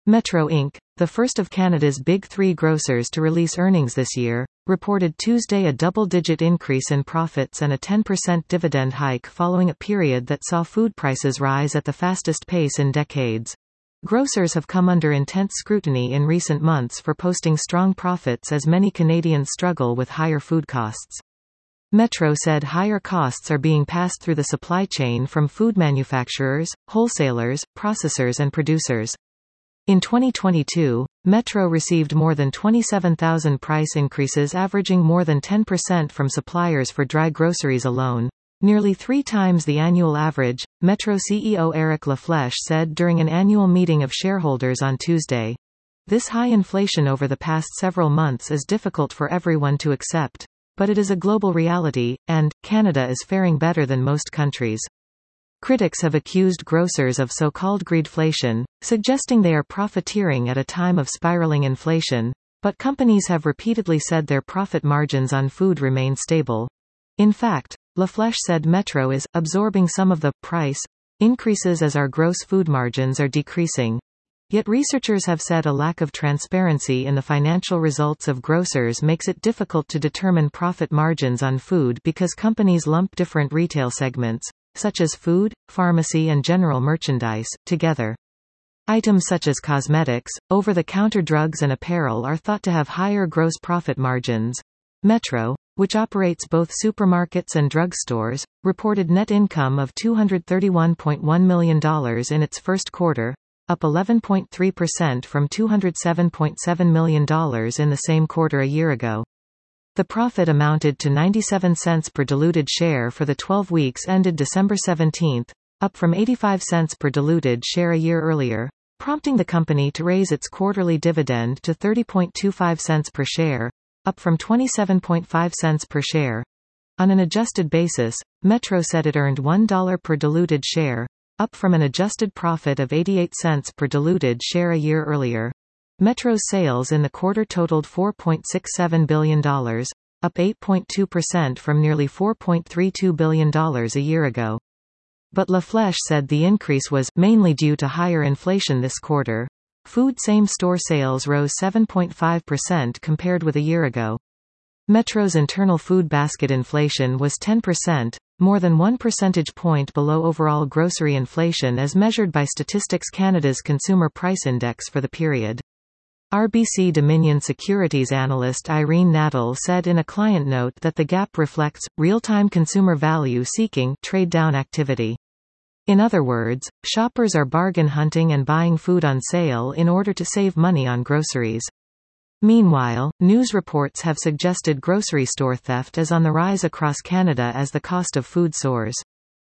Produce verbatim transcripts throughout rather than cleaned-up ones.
Metro Incorporated, the first of Canada's big three grocers to release earnings this year, reported Tuesday a double-digit increase in profits and a ten percent dividend hike following a period that saw food prices rise at the fastest pace in decades. Grocers have come under intense scrutiny in recent months for posting strong profits as many Canadians struggle with higher food costs. Metro said higher costs are being passed through the supply chain from food manufacturers, wholesalers, processors and producers. In twenty twenty-two, Metro received more than twenty-seven thousand price increases averaging more than ten percent from suppliers for dry groceries alone, nearly three times the annual average, Metro C E O Eric Laflèche said during an annual meeting of shareholders on Tuesday. This high inflation over the past several months is difficult for everyone to accept, but it is a global reality, and Canada is faring better than most countries. Critics have accused grocers of so-called greedflation, suggesting they are profiteering at a time of spiraling inflation, but companies have repeatedly said their profit margins on food remain stable. In fact, Laflèche said Metro is absorbing some of the price increases as our gross food margins are decreasing. Yet researchers have said a lack of transparency in the financial results of grocers makes it difficult to determine profit margins on food because companies lump different retail segments, such as food, pharmacy and general merchandise, together. Items such as cosmetics, over-the-counter drugs and apparel are thought to have higher gross profit margins. Metro, which operates both supermarkets and drugstores, reported net income of two hundred thirty-one point one million dollars in its first quarter, up eleven point three percent from two hundred seven point seven million dollars in the same quarter a year ago. The profit amounted to ninety-seven cents per diluted share for the twelve weeks ended December seventeenth, up from eighty-five cents per diluted share a year earlier, prompting the company to raise its quarterly dividend to thirty point two five cents per share, up from twenty-seven point five cents per share. On an adjusted basis, Metro said it earned one dollar per diluted share, up from an adjusted profit of eighty-eight cents per diluted share a year earlier. Metro's sales in the quarter totaled four point six seven billion dollars, up eight point two percent from nearly four point three two billion dollars a year ago. But Laflèche said the increase was mainly due to higher inflation this quarter. Food same-store sales rose seven point five percent compared with a year ago. Metro's internal food basket inflation was ten percent, more than one percentage point below overall grocery inflation as measured by Statistics Canada's Consumer Price Index for the period. R B C Dominion Securities analyst Irene Nadel said in a client note that the gap reflects real-time consumer value-seeking trade-down activity. In other words, shoppers are bargain hunting and buying food on sale in order to save money on groceries. Meanwhile, news reports have suggested grocery store theft is on the rise across Canada as the cost of food soars.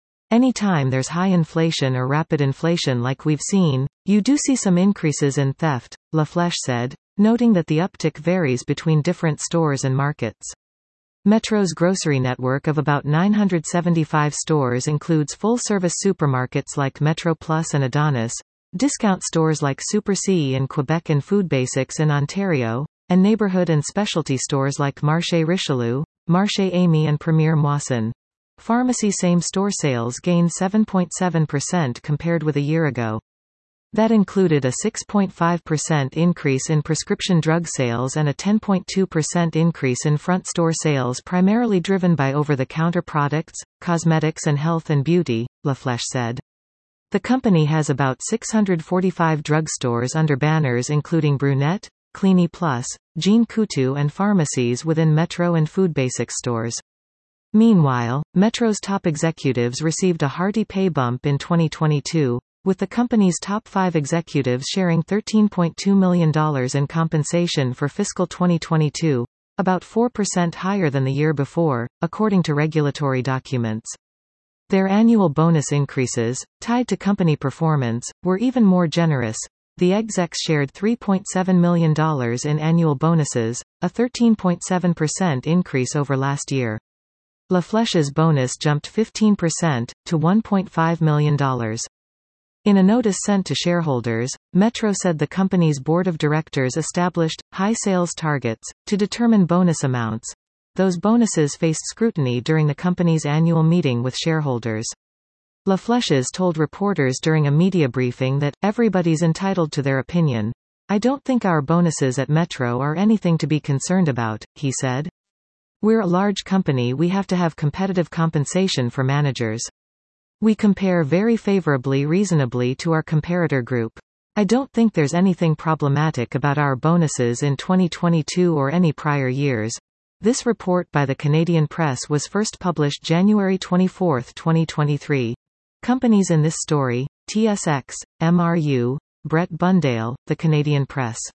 Anytime there's high inflation or rapid inflation like we've seen, you do see some increases in theft, Laflèche said, noting that the uptick varies between different stores and markets. Metro's grocery network of about nine hundred seventy-five stores includes full-service supermarkets like Metro Plus and Adonis, discount stores like Super C in Quebec and Food Basics in Ontario, and neighborhood and specialty stores like Marché Richelieu, Marché Amy and Premier Moisson. Pharmacy same-store sales gained seven point seven percent compared with a year ago. That included a six point five percent increase in prescription drug sales and a ten point two percent increase in front-store sales primarily driven by over-the-counter products, cosmetics and health and beauty, Laflèche said. The company has about six hundred forty-five drugstores under banners including Brunette, Clini Plus, Jean Coutu and pharmacies within Metro and Food Basics stores. Meanwhile, Metro's top executives received a hearty pay bump in twenty twenty-two, with the company's top five executives sharing thirteen point two million dollars in compensation for fiscal twenty twenty-two, about four percent higher than the year before, according to regulatory documents. Their annual bonus increases, tied to company performance, were even more generous. The execs shared three point seven million dollars in annual bonuses, a thirteen point seven percent increase over last year. Laflèche's bonus jumped fifteen percent, to one point five million dollars. In a notice sent to shareholders, Metro said the company's board of directors established high sales targets to determine bonus amounts. Those bonuses faced scrutiny during the company's annual meeting with shareholders. Laflèches told reporters during a media briefing that, "Everybody's entitled to their opinion. I don't think our bonuses at Metro are anything to be concerned about," he said. "We're a large company, we have to have competitive compensation for managers. We compare very favorably reasonably to our comparator group. I don't think there's anything problematic about our bonuses in twenty twenty-two or any prior years." This report by the Canadian Press was first published January twenty-fourth, twenty twenty-three. Companies in this story: T S X, M R U, Brett Bundale, The Canadian Press.